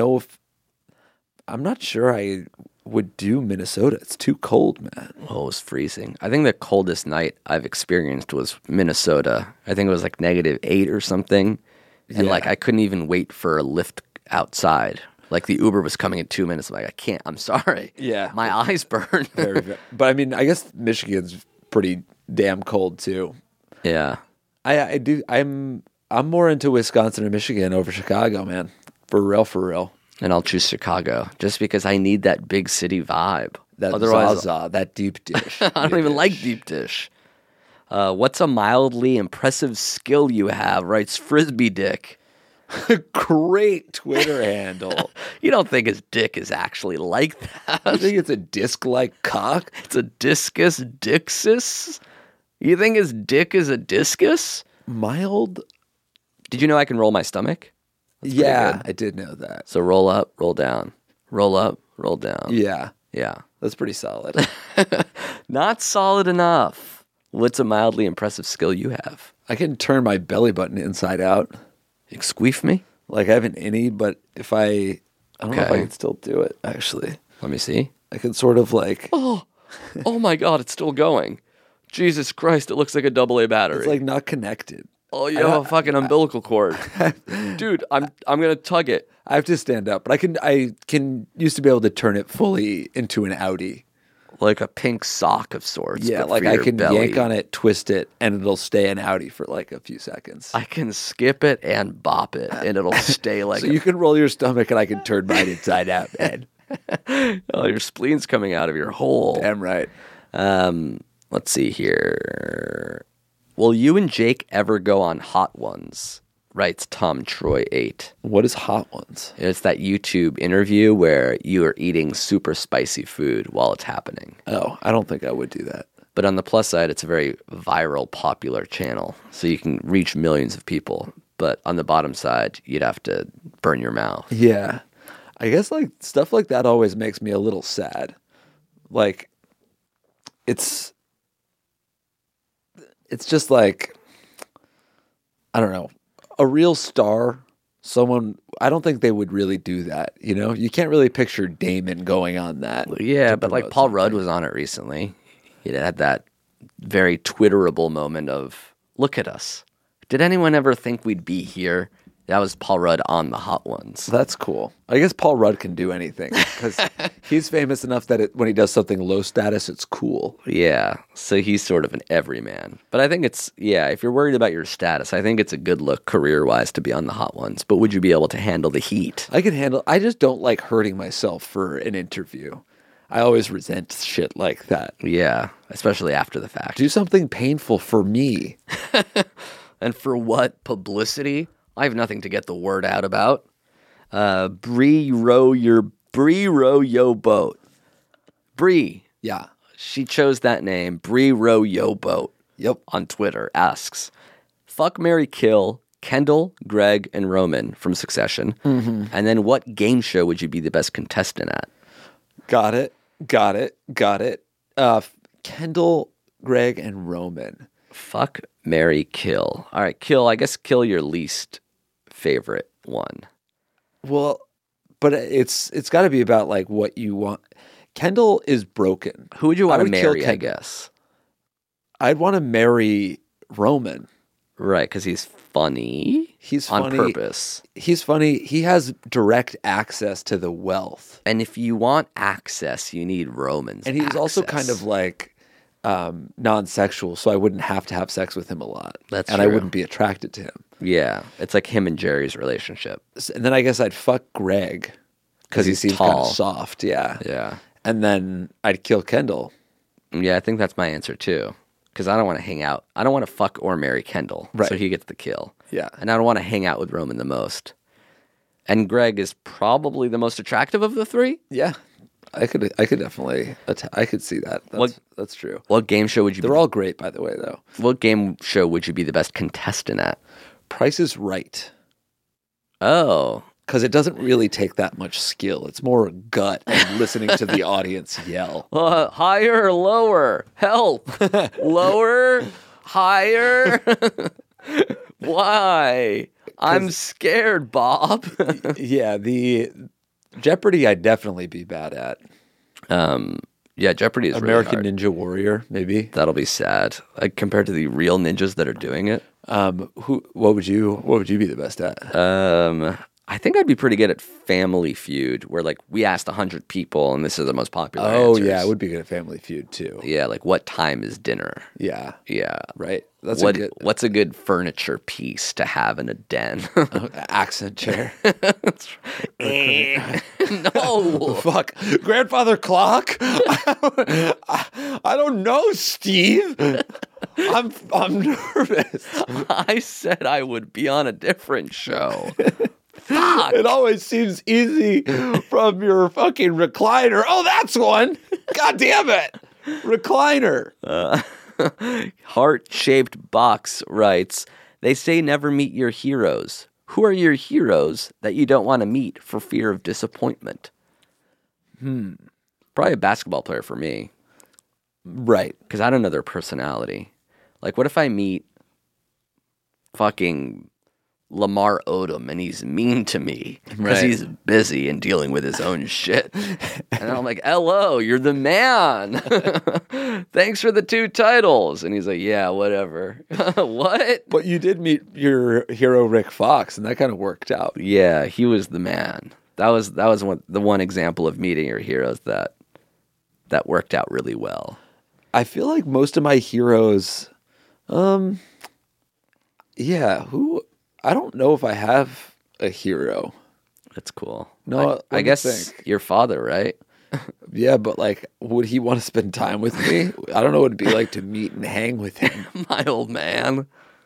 I'm not sure I would do Minnesota. It's too cold, man. Oh, it was freezing. I think the coldest night I've experienced was Minnesota. I think it was like -8 or something. And Yeah. like I couldn't even wait for a lift outside. Like the Uber was coming in 2 minutes. I'm like, I can't. I'm sorry. Yeah. My eyes burn. But I mean, I guess Michigan's pretty damn cold too. Yeah. I do. I'm more into Wisconsin or Michigan over Chicago, man. For real. And I'll choose Chicago just because I need that big city vibe. That Otherwise, Zaza, that deep dish. I don't even like deep dish. What's a mildly impressive skill you have? Writes Frisbee Dick. Great Twitter handle. You don't think his dick is actually like that? I think it's a disc-like cock. It's a discus dixis? You think his dick is a discus? Mild. Did you know I can roll my stomach? Yeah, I did know that. So roll up, roll down. Roll up, roll down. Yeah, Yeah. that's pretty solid. Not solid enough. What's a mildly impressive skill you have? I can turn my belly button inside out. Exqueef me? Like I have an innie, but if I don't know if I Okay. can still do it. Actually, Let me see. I can sort of like Oh my God, it's still going. Jesus Christ, it looks like a AA battery. it's like not connected. oh, you have a fucking umbilical cord. Dude, I'm gonna tug it. I have to stand up, but I can used to be able to turn it fully into an Audi. Like a pink sock of sorts. Yeah, but like for I your can belly. yank on it, twist it, and it'll stay an Audi for like a few seconds. I can skip it and bop it, and it'll stay like So you can roll your stomach, and I can turn mine inside out, man. oh, your spleen's coming out of your hole. Damn right. Let's see here. Will you and Jake ever go on Hot Ones? Writes Tom Troy 8. What is Hot Ones? It's that YouTube interview where you are eating super spicy food while it's happening. Oh, I don't think I would do that. But on the plus side, it's a very viral, popular channel. So you can reach millions of people. But on the bottom side, you'd have to burn your mouth. Yeah. I guess like stuff like that always makes me a little sad. Like it's just like I don't know. A real star, I don't think they would really do that, you know? You can't really picture Damon going on that. Yeah, to but like promote Paul Rudd something. was on it recently. He had that very Twitterable moment of, look at us. Did anyone ever think we'd be here? That was Paul Rudd on the Hot Ones. That's cool. I guess Paul Rudd can do anything because he's famous enough that when he does something low status, it's cool. Yeah, so he's sort of an everyman. But I think if you're worried about your status, I think it's a good look career-wise to be on the Hot Ones. But would you be able to handle the heat? I just don't like hurting myself for an interview. I always resent shit like that. Yeah, especially after the fact. Do something painful for me. And for what? Publicity? I have nothing to get the word out about. Bree row yo boat. Bree. Yeah. She chose that name. Bree row yo boat. Yep. On Twitter asks, fuck, marry, kill Kendall, Greg, and Roman from Succession. Mm-hmm. And then what game show would you be the best contestant at? Got it. Kendall, Greg, and Roman. Fuck, marry, kill. All right, kill. I guess kill your least favorite one. Well, but it's got to be about like what you want. Kendall is broken. Who would you want to kill marry, I guess? I'd want to marry Roman. Right, because he's funny. He's on funny. purpose. He's funny. He has direct access to the wealth. And if you want access, you need Roman's And he's also access. kind of like non-sexual, so I wouldn't have to have sex with him a lot. That's and I true. wouldn't be attracted to him. Yeah, it's like him and Jerry's relationship. And then I guess I'd fuck Greg because he he's seems kind tall. of soft. Yeah. Yeah. And then I'd kill Kendall. Yeah, I think that's my answer too. Because I don't want to hang out. I don't want to fuck or marry Kendall. Right. So he gets the kill. Yeah. And I don't want to hang out with Roman the most. And Greg is probably the most attractive of the three. Yeah. I could definitely I could see that. That's true. What game show would you They're all great, by the way, though. What game show would you be the best contestant at? Price is Right. Oh. Because it doesn't really take that much skill. It's more gut and listening to the audience yell. Higher or lower? Help. Lower? Higher? Why? I'm scared, Bob. Yeah, the Jeopardy I'd definitely be bad at. Yeah, Jeopardy is American really hard. Ninja Warrior, maybe. That'll be sad. Like compared to the real ninjas that are doing it. What would you be the best at? I think I'd be pretty good at Family Feud, where like we asked 100 people, and this is the most popular. Oh answers. yeah, I would be good at Family Feud too. Yeah, like what time is dinner? Yeah, Yeah, right. That's what's a good furniture piece to have in a den? accent chair. No, Fuck, grandfather clock. I don't know, Steve. I'm nervous. I said I would be on a different show. Fuck. It always seems easy from your fucking recliner. Oh, that's one. God damn it. Recliner. Heart-shaped box writes, they say never meet your heroes. Who are your heroes that you don't want to meet for fear of disappointment? Probably a basketball player for me, Right. because I don't know their personality. Like, what if I meet fucking Lamar Odom and he's mean to me because Right. he's busy and dealing with his own shit? And I'm like, hello, you're the man. Thanks for the 2 titles. And he's like, yeah, whatever. What? But you did meet your hero Rick Fox, and that kind of worked out. Yeah, he was the man. That was the one example of meeting your heroes that worked out really well. I feel like most of my heroes, yeah, I don't know if I have a hero. That's cool. No, let I me guess think. your father, right? Yeah, but like, would he want to spend time with me? I don't know what it'd be like to meet and hang with him. My old man.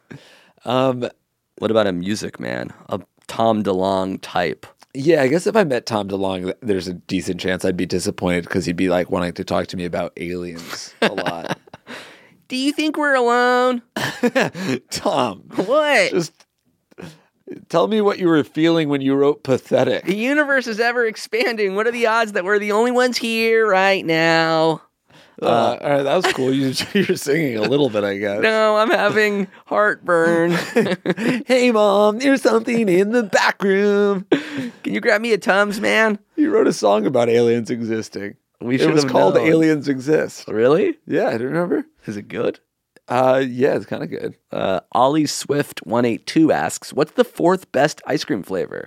What about a music man? A Tom DeLonge type. Yeah, I guess if I met Tom DeLonge, there's a decent chance I'd be disappointed because he'd be like wanting to talk to me about aliens a lot. Do you think we're alone? Tom, What? just tell me what you were feeling when you wrote Pathetic. The universe is ever expanding. What are the odds that we're the only ones here right now? All right, that was cool. You're singing a little bit, I guess. No, I'm having heartburn. Hey, Mom, there's something in the back room. Can you grab me a Tums, man? You wrote a song about aliens existing. We It should was have called known. Aliens Exist. Really? Yeah, I don't remember. Is it good? Yeah, it's kind of good. Ollie Swift 182 asks, what's the 4th best ice cream flavor?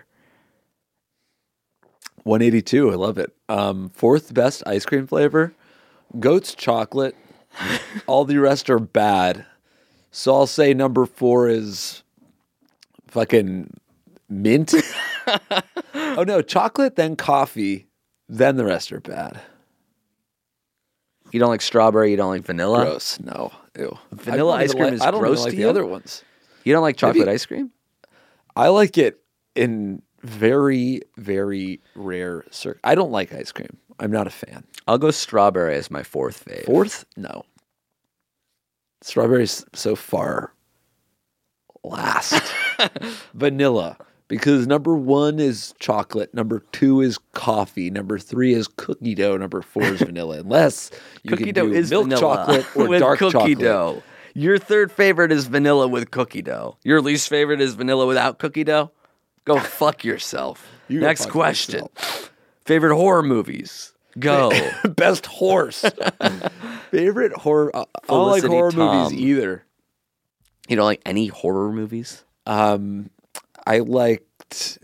182, I love it. 4th best ice cream flavor, goat's chocolate. All the rest are bad. So I'll say number 4 is fucking mint. Oh no, chocolate, then coffee, then the rest are bad. You don't like strawberry, you don't like vanilla? Gross. No. Ew. Vanilla I don't ice even cream like- is I don't even gross like to the you? other ones. You don't like chocolate Maybe- ice cream? I like it in very, very rare I don't like ice cream. I'm not a fan. I'll go strawberry as my 4th fave. 4th? No. Strawberry's so far last. Vanilla. Because number 1 is chocolate, number 2 is coffee, number 3 is cookie dough, number 4 is vanilla. Unless you Cookie can dough do is milk vanilla chocolate or with dark cookie chocolate. dough. Your 3rd favorite is vanilla with cookie dough. Your least favorite is vanilla without cookie dough? Go fuck yourself. You go Next fuck question. Favorite horror movies? Go. Best horse. Favorite horror. I don't like Felicity horror Tom. movies either. You don't like any horror movies? I liked.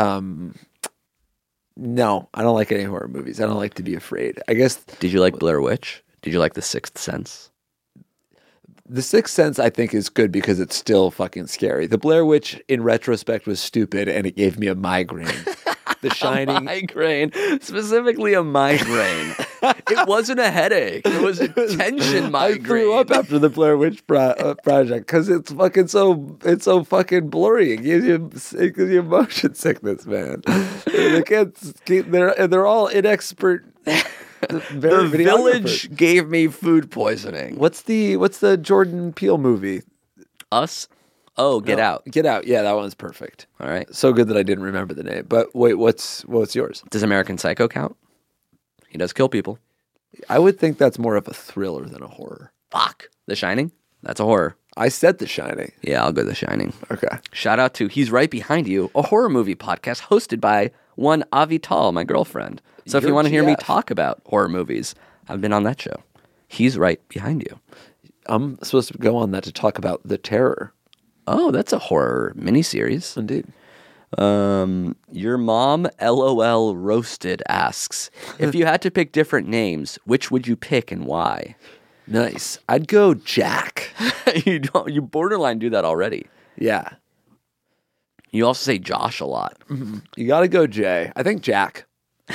No, I don't like any horror movies. I don't like to be afraid. I guess Did you like Blair Witch? Did you like The Sixth Sense? The Sixth Sense, I think, is good because it's still fucking scary. The Blair Witch, in retrospect, was stupid and it gave me a migraine. The Shining. Migraine. Specifically a migraine. It wasn't a headache. It was a tension migraine. I threw up after the Blair Witch project because it's so fucking blurry. It gives you motion sickness, man. The kids, they're all inexpert. The Village gave me food poisoning. What's the Jordan Peele movie? Us? Oh, Get Out. Get Out. Yeah, that one's perfect. All right. So good that I didn't remember the name. But wait, what's yours? Does American Psycho count? He does kill people. I would think that's more of a thriller than a horror. Fuck. The Shining? That's a horror. I said The Shining. Yeah, I'll go The Shining. Okay. Shout out to He's Right Behind You, a horror movie podcast hosted by one Avital, my girlfriend. So if you want to hear me talk about horror movies, I've been on that show. He's Right Behind You. I'm supposed to go on that to talk about The Terror. Oh, that's a horror miniseries. Indeed. Your mom, LOL Roasted, asks, if you had to pick different names, which would you pick and why? Nice. I'd go Jack. You borderline do that already. Yeah. You also say Josh a lot. You got to go Jay. I think Jack.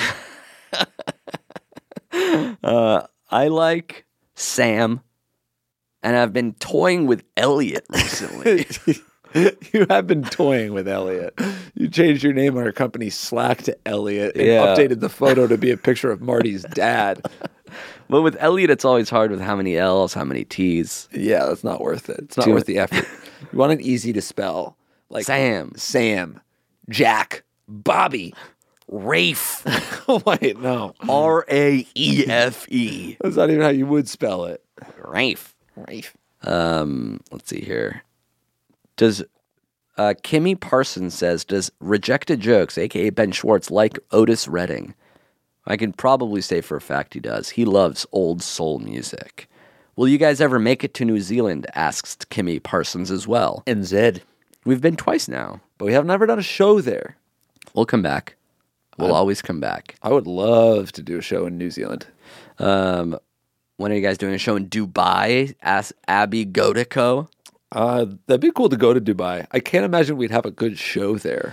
I like Sam, and I've been toying with Elliot recently. You have been toying with Elliot. You changed your name on our company Slack to Elliot and Yeah. updated the photo to be a picture of Marty's dad. But with Elliot, it's always hard with how many L's, how many T's. Yeah, that's not worth it. It's not Too- worth the effort. You want an easy to spell. Like Sam, Jack, Bobby. Rafe, Oh, wait, no. Raefe. That's not even how you would spell it. Rafe. Rafe. Let's see here. Does Kimmy Parsons says, does Rejected Jokes, aka Ben Schwartz, like Otis Redding? I can probably say for a fact he does. He loves old soul music. Will you guys ever make it to New Zealand? Asks Kimmy Parsons as well. NZ. We've been twice now. But we have never done a show there. We'll come back. We'll always come back. I would love to do a show in New Zealand. When are you guys doing a show in Dubai? Ask Abby Godico. That'd be cool to go to Dubai. I can't imagine we'd have a good show there.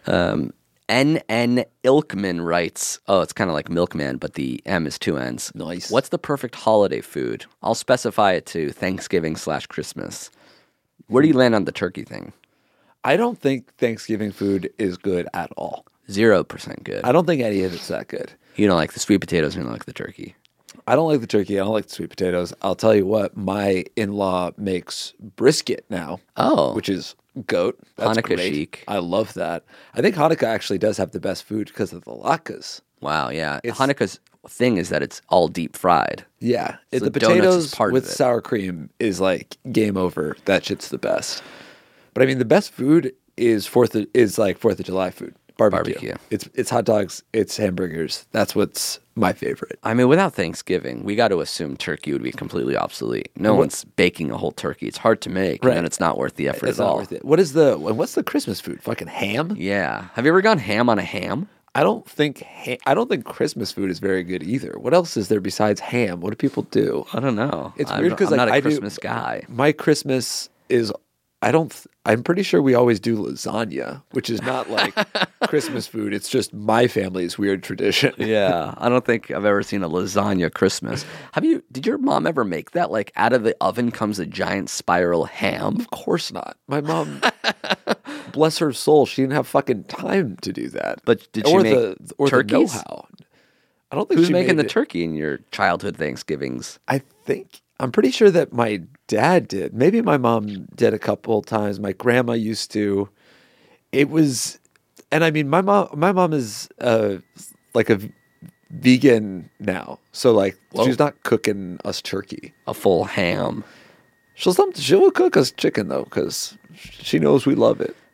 N.N. Ilkman writes, oh, it's kind of like Milkman, but the M is two N's. Nice. What's the perfect holiday food? I'll specify it to Thanksgiving/Christmas. Where do you land on the turkey thing? I don't think Thanksgiving food is good at all. 0% good. I don't think any of it's that good. You don't like the sweet potatoes, you don't like the turkey. I don't like the turkey. I don't like the sweet potatoes. I'll tell you what, my in-law makes brisket now. Oh. Which is goat. That's Hanukkah great. chic. I love that. I think Hanukkah actually does have the best food because of the latkes. Wow, yeah. Hanukkah's thing is that it's all deep fried. Yeah. So The donuts is potatoes part of with it. sour cream is like game over. That shit's the best. But I mean, the best food is Fourth of July food. Barbecue. It's hot dogs. It's hamburgers. That's what's my favorite. I mean, without Thanksgiving, we got to assume turkey would be completely obsolete. No one's baking a whole turkey. It's hard to make, Right. and then it's not worth the effort It's at not all. worth it. What's the Christmas food? Fucking ham? Yeah. Have you ever gone ham on a ham? I don't think Christmas food is very good either. What else is there besides ham? What do people do? I don't know. It's I'm- weird because I'm like, not a I Christmas guy. My Christmas is I'm pretty sure we always do lasagna, which is not like Christmas food. It's just my family's weird tradition. Yeah, I don't think I've ever seen a lasagna Christmas. Did your mom ever make that? Like out of the oven comes a giant spiral ham? Of course not. My mom, bless her soul, she didn't have fucking time to do that. But did she or make the turkeys? know-how? I don't think Who's she making the made it. turkey in your childhood Thanksgivings? I'm pretty sure that my dad did. Maybe my mom did a couple times. My grandma used to. It was, and I mean, my mom is like a vegan now, so like she's not cooking us turkey. A full ham. She'll cook us chicken though, because she knows we love it.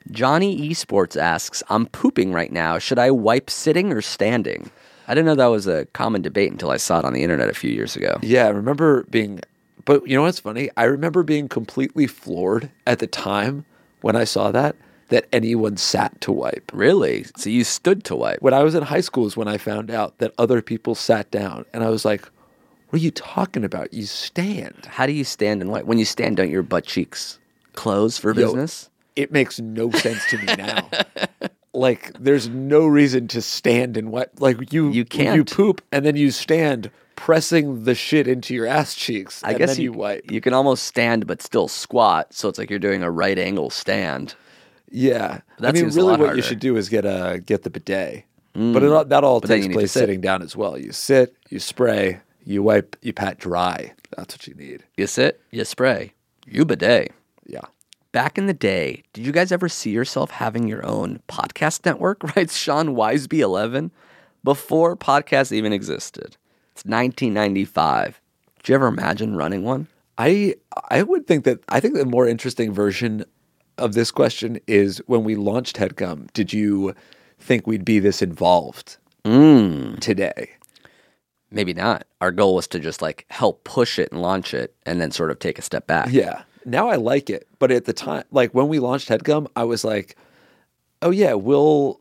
Johnny Esports asks, I'm pooping right now. Should I wipe sitting or standing? I didn't know that was a common debate until I saw it on the internet a few years ago. Yeah, I remember being, but you know what's funny? I remember being completely floored at the time when I saw that anyone sat to wipe. Really? So you stood to wipe? When I was in high school is when I found out that other people sat down. And I was like, what are you talking about? You stand. How do you stand and wipe? When you stand, don't your butt cheeks close for business? It makes no sense to me now. Like, there's no reason to stand and wipe. Like, you can't. You poop and then you stand pressing the shit into your ass cheeks. I guess then you wipe. You can almost stand but still squat. So it's like you're doing a right angle stand. Yeah. That I mean, seems a really lot what harder. you should do is get the bidet. But that all But then takes you need to place sit. sitting down as well. You sit, you spray, you wipe, you pat dry. That's what you need. You sit, you spray, you bidet. Yeah. Back in the day, did you guys ever see yourself having your own podcast network? Writes Sean Wiseby 11. Before podcasts even existed. It's 1995. Did you ever imagine running one? I would think that I think the more interesting version of this question is when we launched HeadGum, did you think we'd be this involved today? Maybe not. Our goal was to just like help push it and launch it and then sort of take a step back. Yeah. Now I like it. But at the time, like when we launched HeadGum, I was like, oh yeah, we'll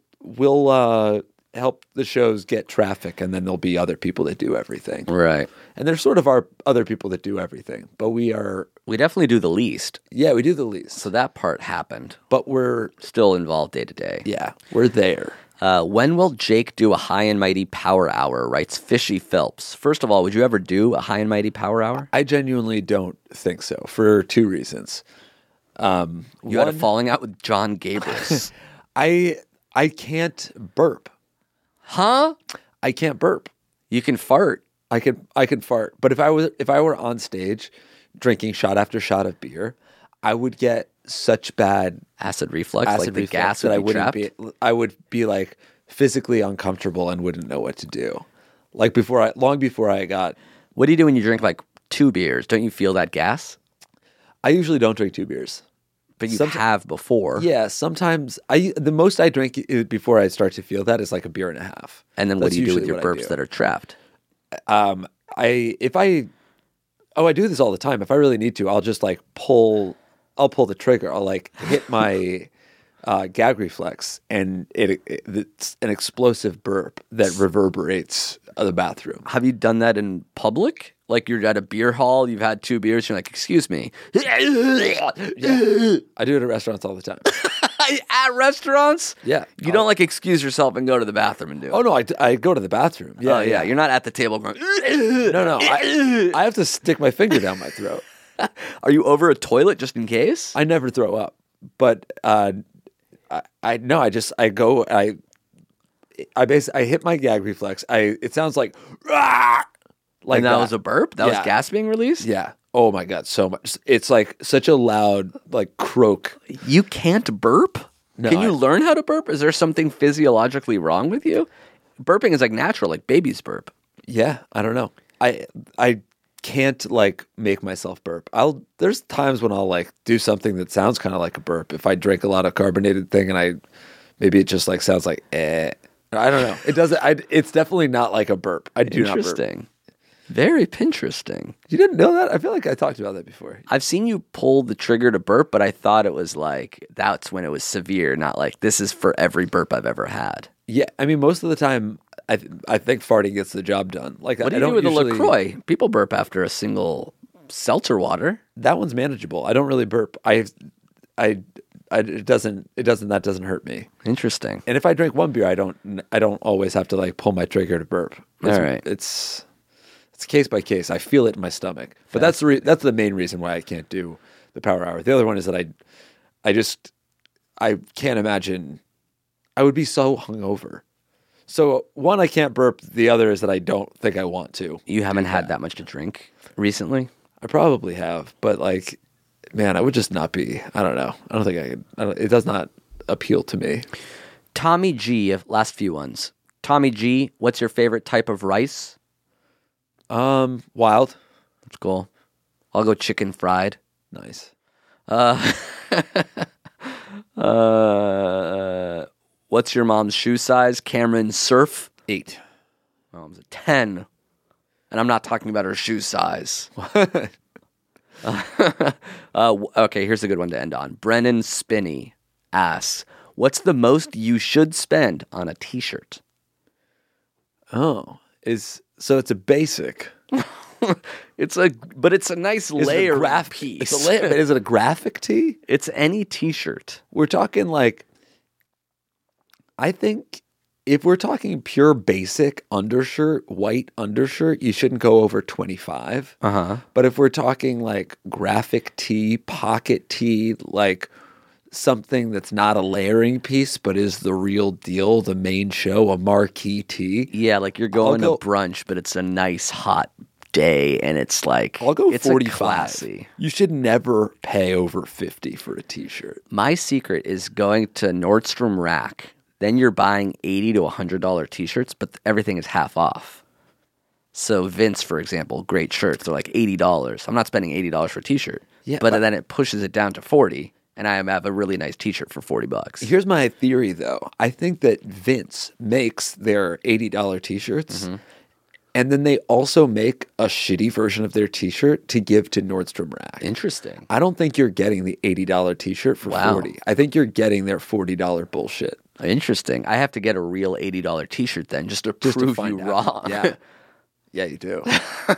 help the shows get traffic and then there'll be other people that do everything. Right. And there's sort of our other people that do everything. But we definitely do the least. Yeah, we do the least. So that part happened. But we're Still involved day to day. Yeah, we're there. When will Jake do a High and Mighty Power Hour? Writes Fishy Phelps. First of all, would you ever do a High and Mighty Power Hour? I genuinely don't think so for two reasons. You had a falling out with John Gabrus. I can't burp. Huh? I can't burp. You can fart. I can fart. But if I were on stage drinking shot after shot of beer, I would get such bad Acid reflux, like the gas that would I be wouldn't trapped? I would be like physically uncomfortable and wouldn't know what to do. Like long before I got. What do you do when you drink like 2 beers? Don't you feel that gas? I usually don't drink 2 beers. But you have before. Yeah, sometimes the most I drink before I start to feel that is like a beer and a half. And then what That's do you do with usually your what I burps do. that are trapped? I do this all the time. If I really need to, I'll just like pull the trigger. I'll like hit my gag reflex, and it's an explosive burp that reverberates the bathroom. Have you done that in public? Like you're at a beer hall, you've had 2 beers, you're like, excuse me. I do it at restaurants all the time. At restaurants? Yeah. You don't like excuse yourself and go to the bathroom and do it? Oh no, I go to the bathroom. Yeah, Oh, yeah. You're not at the table going, No, I have to stick my finger down my throat. Are you over a toilet just in case? I never throw up, but I hit my gag reflex. It sounds like And that was a burp? That was gas being released? Yeah. Oh my God, so much. It's like such a loud like croak. You can't burp? No, Can you learn how to burp? Is there something physiologically wrong with you? Burping is like natural, like babies burp. Yeah, I don't know. I can't like make myself burp. There's times when I'll like do something that sounds kind of like a burp. If I drink a lot of carbonated thing and maybe it just like sounds like I don't know. It doesn't. It's definitely not like a burp. I do not burp. Interesting. Very Pinteresting. You didn't know that? I feel like I talked about that before. I've seen you pull the trigger to burp, but I thought it was like that's when it was severe, not like this is for every burp I've ever had. Yeah, I mean, most of the time, I think farting gets the job done. Like, What do you do with a LaCroix? People burp after a single seltzer water. That one's manageable. I don't really burp. That doesn't hurt me. Interesting. And if I drink one beer, I don't always have to like pull my trigger to burp. All right. It's case by case. I feel it in my stomach. But that's the main reason why I can't do the power hour. The other one is that I can't imagine. I would be so hungover. So one, I can't burp. The other is that I don't think I want to. You haven't had that much to drink recently? I probably have, but like, man, I would just not be. I don't know. I don't think I could. It does not appeal to me. Tommy G, last few ones. Tommy G, what's your favorite type of rice? Wild. That's cool. I'll go chicken fried. Nice. What's your mom's shoe size? Cameron Surf. 8. Mom's a 10. And I'm not talking about her shoe size. Okay, here's a good one to end on. Brennan Spinney asks, what's the most you should spend on a t-shirt? Oh, so it's a basic. But it's a nice layer piece. It's a layer, but is it a graphic tee? It's any t-shirt. We're talking like, I think if we're talking pure basic undershirt, white undershirt, you shouldn't go over 25. But if we're talking like graphic tee, pocket tee, like something that's not a layering piece but is the real deal, the main show, a marquee tee. Yeah, like you're going to brunch, but it's a nice hot day, and it's like I'll go it's 45. Classy. You should never pay over 50 for a t-shirt. My secret is going to Nordstrom Rack. Then you're buying $80 to $100 t-shirts, but everything is half off. So Vince, for example, great shirts, they're like $80. I'm not spending $80 for a t-shirt. Yeah, but then it pushes it down to $40, and I have a really nice t-shirt for $40. Here's my theory, though. I think that Vince makes their $80 t-shirts, and then they also make a shitty version of their t-shirt to give to Nordstrom Rack. Interesting. I don't think you're getting the $80 t-shirt for $40. I think you're getting their $40 bullshit. Interesting. I have to get a real $80 t-shirt then just to prove you wrong. Yeah. Yeah, you do.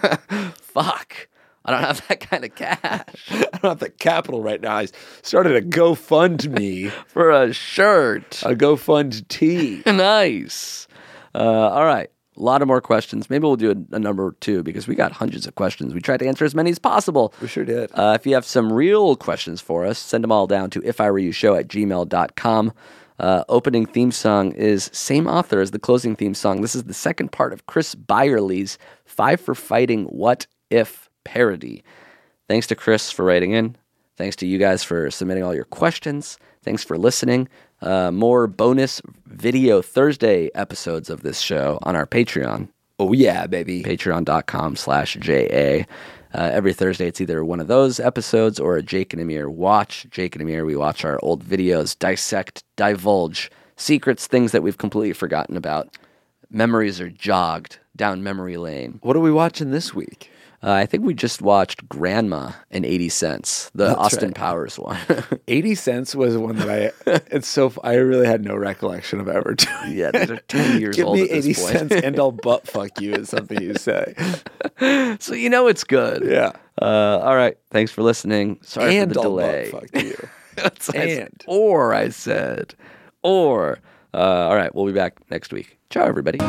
Fuck. I don't have that kind of cash. I don't have the capital right now. I started a GoFundMe. For a shirt. A GoFundTee. Nice. All right. A lot of more questions. Maybe we'll do a number 2 because we got hundreds of questions. We tried to answer as many as possible. We sure did. If you have some real questions for us, send them all down to ifiwereyoushow@gmail.com. Opening theme song is same author as the closing theme song. This is the second part of Chris Byerly's 5 for Fighting What If parody. Thanks to Chris for writing in. Thanks to you guys for submitting all your questions. Thanks for listening. More bonus video Thursday episodes of this show on our Patreon. Oh, yeah, baby. Patreon.com/JA. Every Thursday, it's either one of those episodes or a Jake and Amir watch. Jake and Amir, we watch our old videos, dissect, divulge secrets, things that we've completely forgotten about. Memories are jogged down memory lane. What are we watching this week? I think we just watched Grandma in 80 Cents, the That's Austin right. Powers one. 80 Cents was one that I really had no recollection of ever doing. Yeah, these are 10 years old at this Give me 80 point. cents and I'll butt fuck you is something you say. So you know it's good. Yeah. All right. Thanks for listening. Sorry And for the I'll delay. butt fuck you. That's what I said. All right. We'll be back next week. Ciao, everybody.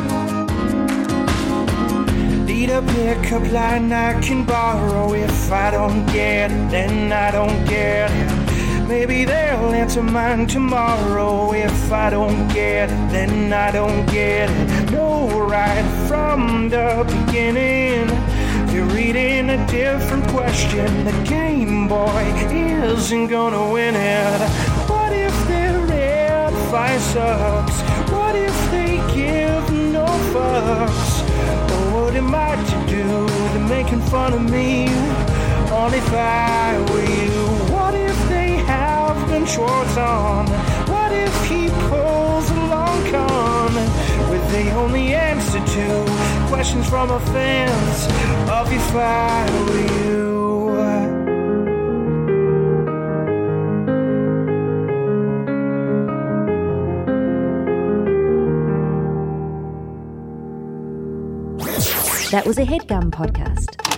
Need a pickup line I can borrow. If I don't get it, then I don't get it. Maybe they'll answer mine tomorrow. If I don't get it, then I don't get it. No, right from the beginning, you're reading a different question. The Game Boy isn't gonna win it. What if their advice sucks? What if they give no fucks? What am I to do? They're making fun of me. Only if I were you. What if they have Ben Schwartz on? What if he pulls a long con? With the only answer to questions from our fans of if I were you. That was a HeadGum podcast.